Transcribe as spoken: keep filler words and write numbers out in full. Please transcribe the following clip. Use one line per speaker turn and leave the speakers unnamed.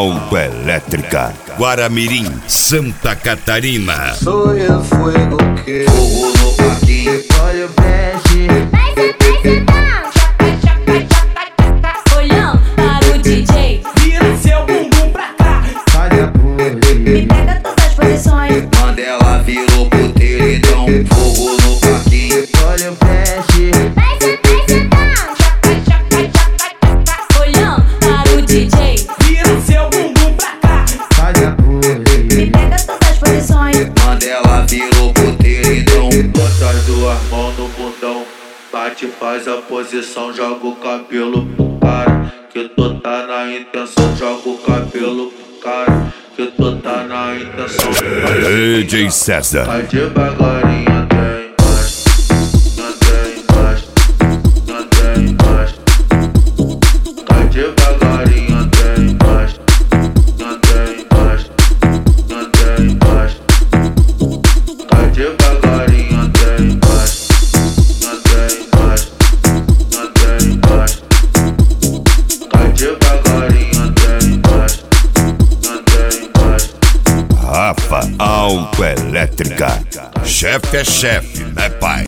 Autoelétrica, Guaramirim, Santa Catarina.
Soy el fuego que fogo no parquinho. Olha o bege.
Olhão para o D J,
Vira seu bumbum pra cá.
Faz a porra.
me pega todas as posições.
Mandela virou puteiro, então fogo no parquinho. Olha o bege.
Olhão para o D J,
Vira seu bumbum pra cá.
Faz a porra.
me pega todas as posições.
Mandela virou puteiro, então bota as duas mãos no bundão. Bate, faz a posição, joga o cabelo pro cara. Que tu tá na intenção, joga o cabelo pro cara. Que tu tá na intenção.
D J César.
Vai devagarinho até embaixo, até embaixo, até embaixo. Vai devagarinho até embaixo, até embaixo, até embaixo. Vai devagarinho até embaixo, até embaixo, até embaixo. Vai devagarinho até embaixo, até embaixo.
Rafa Autoelétrica. Chefe é chefe, né, pai?